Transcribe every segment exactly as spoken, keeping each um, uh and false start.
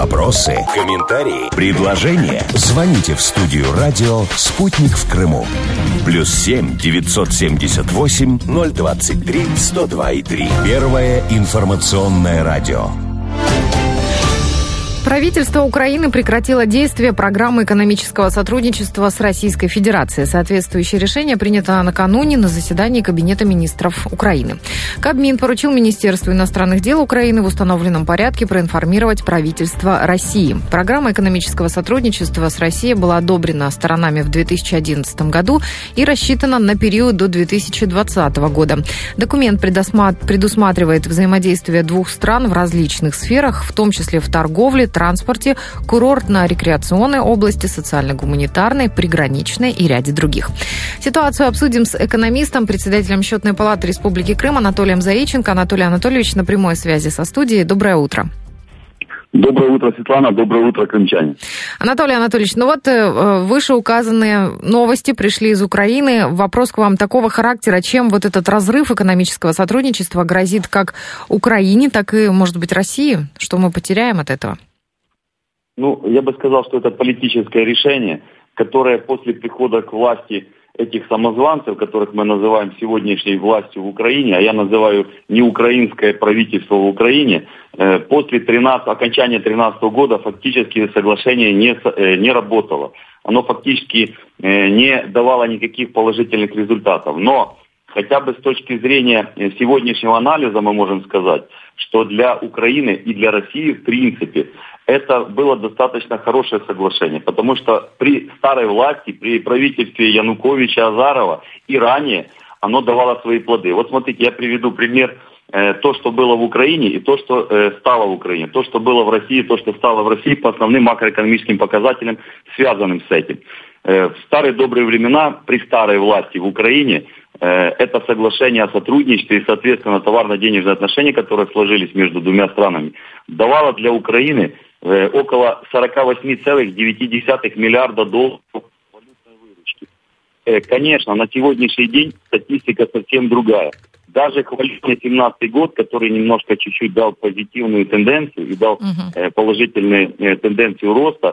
Вопросы, комментарии, предложения. Звоните в студию радио «Спутник в Крыму». Плюс семь девятьсот семьдесят восемь ноль двадцать три сто два и три. Первое информационное радио. Правительство Украины прекратило действие программы экономического сотрудничества с Российской Федерацией. Соответствующее решение принято накануне на заседании Кабинета министров Украины. Кабмин поручил Министерству иностранных дел Украины в установленном порядке проинформировать правительство России. Программа экономического сотрудничества с Россией была одобрена сторонами в две тысячи одиннадцатом году и рассчитана на период до две тысячи двадцатого года. Документ предусматривает взаимодействие двух стран в различных сферах, в том числе в торговле, транспорте, курортно-рекреационной области, социально-гуманитарной, приграничной и ряде других. Ситуацию обсудим с экономистом, председателем Счетной палаты Республики Крым Анатолием Заиченко. Анатолий Анатольевич на прямой связи со студией. Доброе утро. Доброе утро, Светлана. Доброе утро, крымчане. Анатолий Анатольевич, ну вот вышеуказанные новости пришли из Украины. Вопрос к вам такого характера. Чем вот этот разрыв экономического сотрудничества грозит как Украине, так и, может быть, России? Что мы потеряем от этого? Ну, я бы сказал, что это политическое решение, которое после прихода к власти этих самозванцев, которых мы называем сегодняшней властью в Украине, а я называю не украинское правительство в Украине, э, после тринадцатого, окончания две тысячи тринадцатого года фактически соглашение не, э, не работало. Оно фактически э, не давало никаких положительных результатов. Но хотя бы с точки зрения сегодняшнего анализа мы можем сказать, что для Украины и для России, в принципе, это было достаточно хорошее соглашение, потому что при старой власти, при правительстве Януковича, Азарова и ранее оно давало свои плоды. Вот смотрите, я приведу пример, э, то, что было в Украине и то, что э, стало в Украине. То, что было в России, то, что стало в России по основным макроэкономическим показателям, связанным с этим. Э, в старые добрые времена, при старой власти в Украине, это соглашение о сотрудничестве и, соответственно, товарно-денежные отношения, которые сложились между двумя странами, давало для Украины около сорок восемь целых девять десятых миллиарда долларов валютной выручки. Конечно, на сегодняшний день статистика совсем другая. Даже хвалебный семнадцатый год, который немножко чуть-чуть дал позитивную тенденцию и дал uh-huh. положительную тенденцию роста,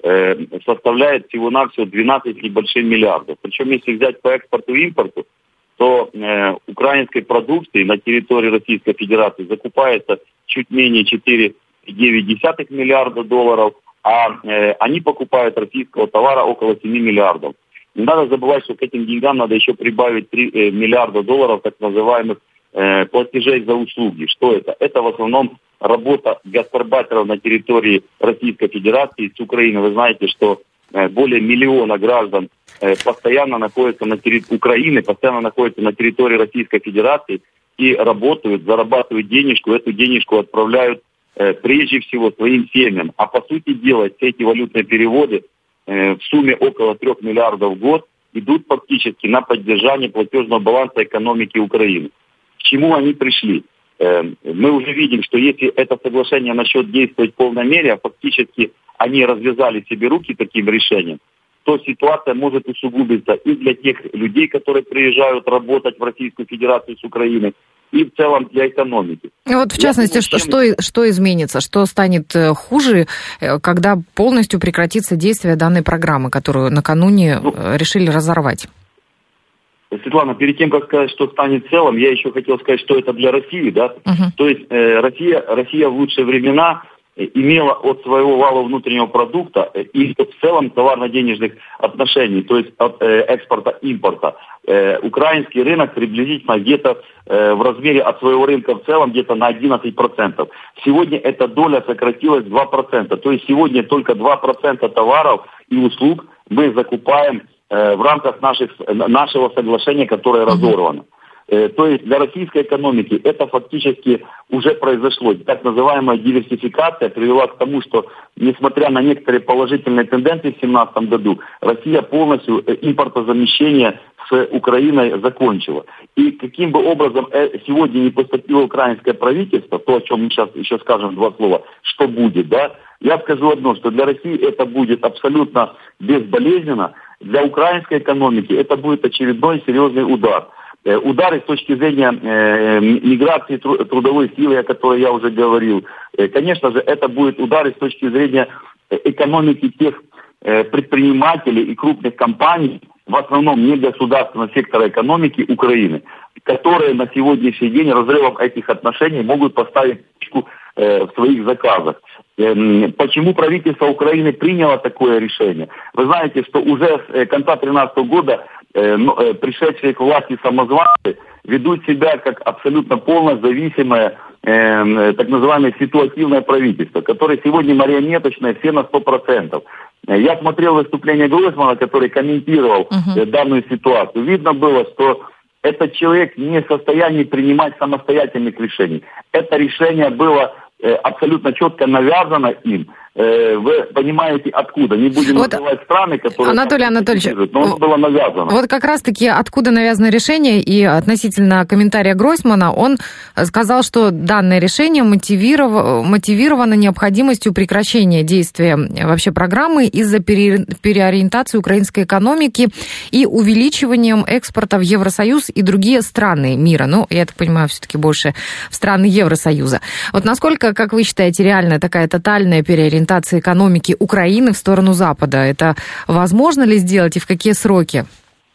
составляет всего-навсего двенадцать небольших миллиардов. Причем, если взять по экспорту и импорту, то э, украинской продукции на территории Российской Федерации закупается чуть менее четыре целых девять десятых миллиарда долларов, а э, они покупают российского товара около семь миллиардов. Не надо забывать, что к этим деньгам надо еще прибавить три э, миллиарда долларов так называемых э, платежей за услуги. Что это? Это в основном работа гастарбайтеров на территории Российской Федерации с Украины. Вы знаете, что э, более миллиона граждан постоянно находятся на территории Украины, постоянно находятся на территории Российской Федерации и работают, зарабатывают денежку, эту денежку отправляют э, прежде всего своим семьям. А по сути дела, все эти валютные переводы э, в сумме около трех миллиардов в год идут фактически на поддержание платежного баланса экономики Украины. К чему они пришли? Э, мы уже видим, что если это соглашение начнет действовать в полной мере, а фактически они развязали себе руки таким решением, то ситуация может усугубиться и для тех людей, которые приезжают работать в Российскую Федерацию с Украины, и в целом для экономики. И вот в частности, что, что, что изменится, что станет хуже, когда полностью прекратится действие данной программы, которую накануне ну, решили разорвать? Светлана, перед тем, как сказать, что станет в целом, я еще хотел сказать, что это для России, да? Uh-huh. То есть э, Россия, Россия в лучшие времена имела от своего вала внутреннего продукта и в целом товарно-денежных отношений, то есть от э, экспорта-импорта, э, украинский рынок приблизительно где-то э, в размере от своего рынка в целом где-то на одиннадцать процентов. Сегодня эта доля сократилась в два процента, то есть сегодня только два процента товаров и услуг мы закупаем э, в рамках наших, нашего соглашения, которое разорвано. То есть для российской экономики это фактически уже произошло. Так называемая диверсификация привела к тому, что, несмотря на некоторые положительные тенденции в две тысячи семнадцатом году, Россия полностью импортозамещение с Украиной закончила. И каким бы образом сегодня не поступило украинское правительство, то, о чем мы сейчас еще скажем два слова, что будет, да, я скажу одно, что для России это будет абсолютно безболезненно, для украинской экономики это будет очередной серьезный удар. удары с точки зрения миграции трудовой силы, о которой я уже говорил. Конечно же, это будет удары с точки зрения экономики тех предпринимателей и крупных компаний, в основном не государственного сектора экономики Украины, которые на сегодняшний день разрывом этих отношений могут поставить точку в своих заказах. Почему правительство Украины приняло такое решение? Вы знаете, что уже с конца две тысячи тринадцатого года пришедшие к власти самозванцы ведут себя как абсолютно полно зависимое э, так называемое ситуативное правительство, которое сегодня марионеточное все на сто процентов. Я смотрел выступление Гройсмана, который комментировал uh-huh. данную ситуацию. Видно было, что этот человек не в состоянии принимать самостоятельных решений. Это решение было э, абсолютно четко навязано им. Вы понимаете, откуда? Не будем вот, называть страны, которые... Анатолий Анатольевич, но оно было навязано. Вот как раз-таки откуда навязано решение, и относительно комментария Гройсмана, он сказал, что данное решение мотивировано, мотивировано необходимостью прекращения действия вообще программы из-за пере, переориентации украинской экономики и увеличиванием экспорта в Евросоюз и другие страны мира. Ну, я так понимаю, все-таки больше в страны Евросоюза. Вот насколько, как вы считаете, реально такая тотальная переориентация экономики Украины в сторону Запада? Это возможно ли сделать и в какие сроки?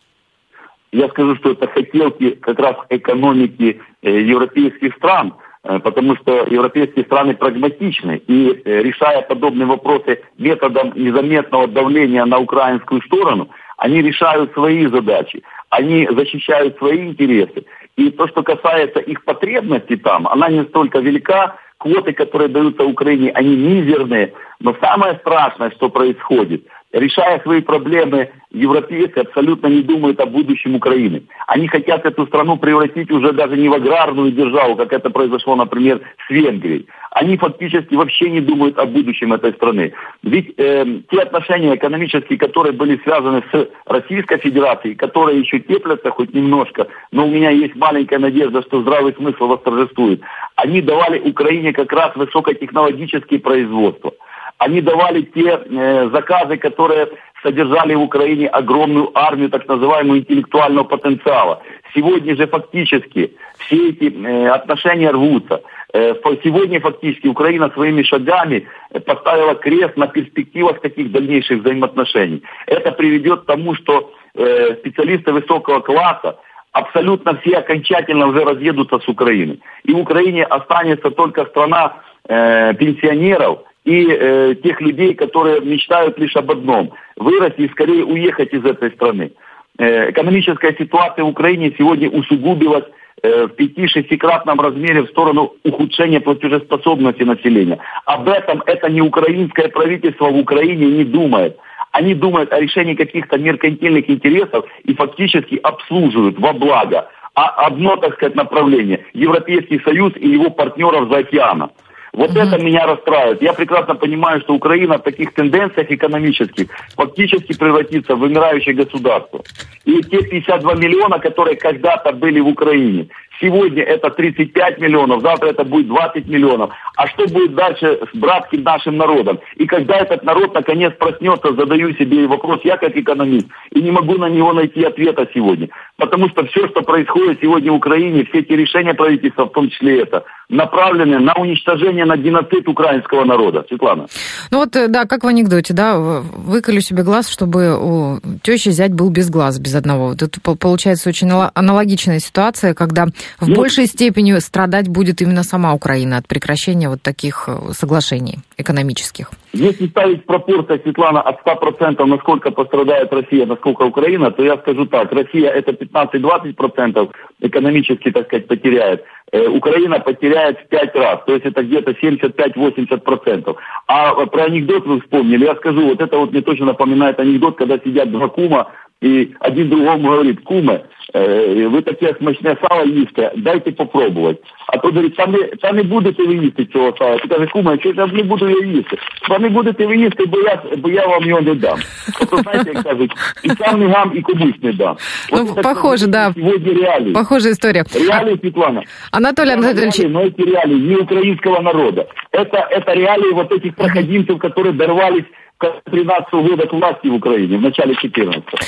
Я скажу, что это хотелки как раз экономики европейских стран, потому что европейские страны прагматичны, и решая подобные вопросы методом незаметного давления на украинскую сторону, они решают свои задачи, они защищают свои интересы. И то, что касается их потребностей там, она не столько велика. Квоты, которые даются Украине, они мизерные. Но самое страшное, что происходит, решая свои проблемы, европейцы абсолютно не думают о будущем Украины. Они хотят эту страну превратить уже даже не в аграрную державу, как это произошло, например, с Венгрией. Они фактически вообще не думают о будущем этой страны. Ведь э, те отношения экономические, которые были связаны с Российской Федерацией, которые еще теплятся хоть немножко, но у меня есть маленькая надежда, что здравый смысл восторжествует, они давали Украине как раз высокотехнологические производства. Они давали те э, заказы, которые содержали в Украине огромную армию так называемого интеллектуального потенциала. Сегодня же фактически все эти э, отношения рвутся. Э, сегодня фактически Украина своими шагами поставила крест на перспективах таких дальнейших взаимоотношений. Это приведет к тому, что э, специалисты высокого класса абсолютно все окончательно уже разъедутся с Украины. И в Украине останется только страна э, пенсионеров и э, тех людей, которые мечтают лишь об одном – вырасти и скорее уехать из этой страны. Э, экономическая ситуация в Украине сегодня усугубилась э, в пяти-шестикратном размере в сторону ухудшения платежеспособности населения. Об этом это не украинское правительство в Украине не думает. Они думают о решении каких-то меркантильных интересов и фактически обслуживают во благо а одно, так сказать, направление – Европейский Союз и его партнеров за океаном. Вот mm-hmm. это меня расстраивает. Я прекрасно понимаю, что Украина в таких тенденциях экономических фактически превратится в вымирающее государство. И те пятьдесят два миллиона, которые когда-то были в Украине, сегодня это тридцать пять миллионов, завтра это будет двадцать миллионов. А что будет дальше с братским нашим народом? И когда этот народ наконец проснется, задаю себе вопрос, я как экономист, и не могу на него найти ответа сегодня. Потому что все, что происходит сегодня в Украине, все эти решения правительства, в том числе это, направлены на уничтожение, на геноцид украинского народа. Светлана. Ну вот, да, как в анекдоте, да, выколю себе глаз, чтобы у тещи зять был без глаз, без одного. Тут получается очень аналогичная ситуация, когда в ну, большей степени страдать будет именно сама Украина от прекращения вот таких соглашений экономических. Если ставить пропорция, Светлана, от ста процентов, насколько пострадает Россия, насколько Украина, то я скажу так, Россия это пятнадцать-двадцать процентов экономически, так сказать, потеряет. Украина потеряет в пять раз, то есть это где-то семьдесят пять-восемьдесят процентов. А про анекдот вы вспомнили, я скажу, вот это вот мне точно напоминает анекдот, когда сидят два кума, и один другому говорит: куме, э, ви таке смачне сало їсте, дайте попробувати. А то говорить, та не, та не будете ви їсти цього сала. Ти каже, куме, що я не буду його їсти? Та не будете ви їсти, бо я, бо я вам його не дам. Тобто, знаєте, як кажуть, і сам не гам, і комусь не дам. Ну, вот похоже, да. Сегодня реалии. Похожая история. Реалии, Светлана. Анатолий Анатольевич. Реалии, но эти реалии не украинского народа. Это, это реалии вот этих проходимцев, которые дорвались к тринадцатого года к власти в Украине, в начале четырнадцатого.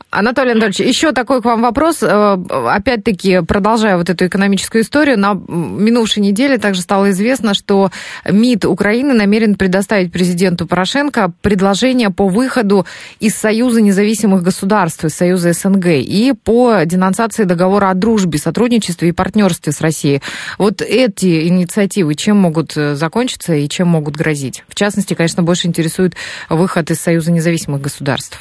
Анатолий Анатольевич, еще такой к вам вопрос. Опять-таки, продолжая вот эту экономическую историю, на минувшей неделе также стало известно, что МИД Украины намерен предоставить президенту Порошенко предложение по выходу из Союза независимых государств, из Союза СНГ, и по денонсации договора о дружбе, сотрудничестве и партнерстве с Россией. Вот эти инициативы чем могут закончиться и чем могут грозить? В частности, конечно, больше интересует выход из Союза независимых государств.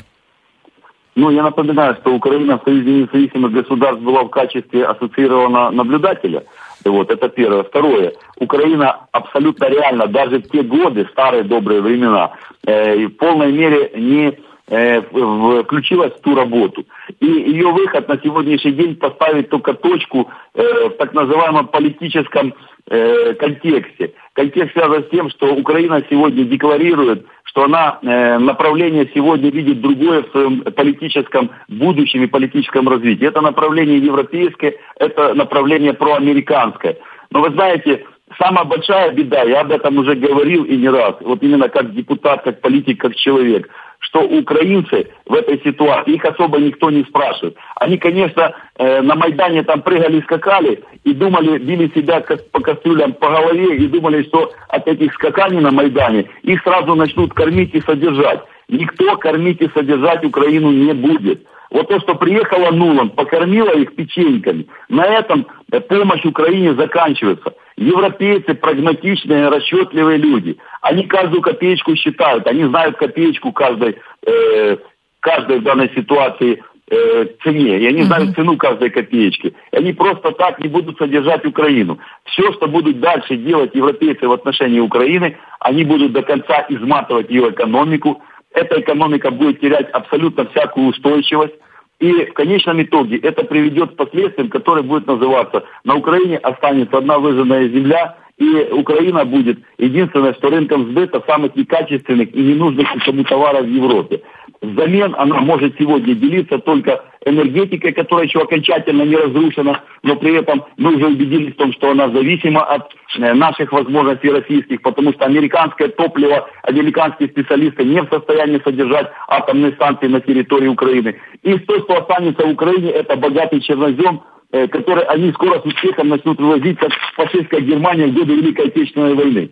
Ну, я напоминаю, что Украина в Союзе независимых государств была в качестве ассоциированного наблюдателя. Вот, это первое. Второе. Украина абсолютно реально, даже в те годы, старые добрые времена, э, в полной мере не э, включилась в ту работу. И ее выход на сегодняшний день поставит только точку э, в так называемом политическом э, контексте. Контекст связан с тем, что Украина сегодня декларирует, что она э, направление сегодня видит другое в своем политическом будущем и политическом развитии. Это направление европейское, это направление проамериканское. Но вы знаете, самая большая беда, я об этом уже говорил и не раз, вот именно как депутат, как политик, как человек, что украинцы в этой ситуации, их особо никто не спрашивает. Они, конечно, э, на Майдане там прыгали, скакали и думали, били себя по кастрюлям по голове и думали, что от этих скаканий на Майдане их сразу начнут кормить и содержать. Никто кормить и содержать Украину не будет. Вот то, что приехала Нуланд, покормила их печеньками, на этом помощь Украине заканчивается. Европейцы прагматичные, расчетливые люди. Они каждую копеечку считают, они знают копеечку каждой, э, каждой в данной ситуации э, цене. И они знают цену каждой копеечки. И они просто так не будут содержать Украину. Все, что будут дальше делать европейцы в отношении Украины, они будут до конца изматывать ее экономику. Эта экономика будет терять абсолютно всякую устойчивость. И в конечном итоге это приведет к последствиям, которые будут называться: на Украине останется одна выжженная земля, и Украина будет единственной, что рынком сбыта самых некачественных и ненужных никому товаров в Европе. Взамен она может сегодня делиться только энергетикой, которая еще окончательно не разрушена, но при этом мы уже убедились в том, что она зависима от наших возможностей российских, потому что американское топливо, американские специалисты не в состоянии содержать атомные станции на территории Украины. И то, что останется в Украине, это богатый чернозем, который они скоро с успехом начнут вывозить, как фашистская Германия в годы Великой Отечественной войны.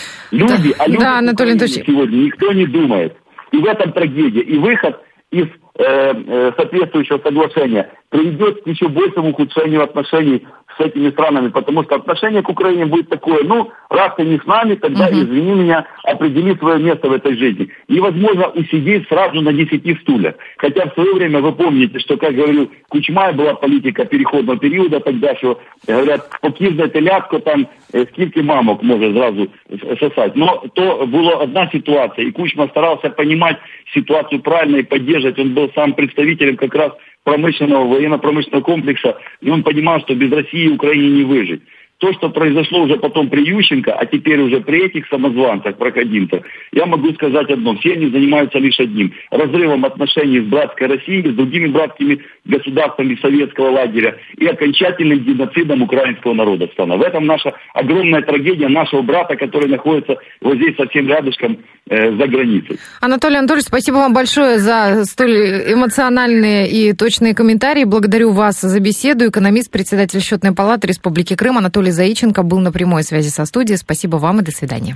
Люди, да, о людях да, Анатолий Анатольевич, сегодня никто не думает. И в этом трагедия. И выход из э, э, соответствующего соглашения приведет к еще большему ухудшению отношений с этими странами, потому что отношение к Украине будет такое: ну, раз ты не с нами, тогда, uh-huh. извини меня, определи свое место в этой жизни. Невозможно усидеть сразу на десяти стульях. Хотя в свое время вы помните, что, как говорил Кучма, была политика переходного периода тогда, что, говорят, покинуть телятку, там, скільки мамок може зразу сосать. Но то была одна ситуация, и Кучма старался понимать ситуацию правильно и поддерживать. Он был сам представителем как раз промышленного, военно-промышленного комплекса, и он понимал, что без России Украине не выжить. То, что произошло уже потом при Ющенко, а теперь уже при этих самозванцах, проходимцах, я могу сказать одно: все они занимаются лишь одним – разрывом отношений с братской Россией, с другими братскими государствами советского лагеря и окончательным геноцидом украинского народа. В этом наша огромная трагедия нашего брата, который находится вот здесь совсем рядышком э, за границей. Анатолий Анатольевич, спасибо вам большое за столь эмоциональные и точные комментарии. Благодарю вас за беседу. Экономист, председатель Счетной палаты Республики Крым Анатолий Заиченко был на прямой связи со студией. Спасибо вам и до свидания.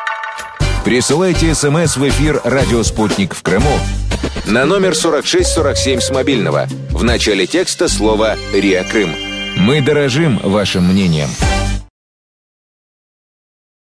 Присылайте смс в эфир «Радио Спутник» в Крыму на номер сорок шесть сорок семь с мобильного. В начале текста слово «РИА Крым». Мы дорожим вашим мнением.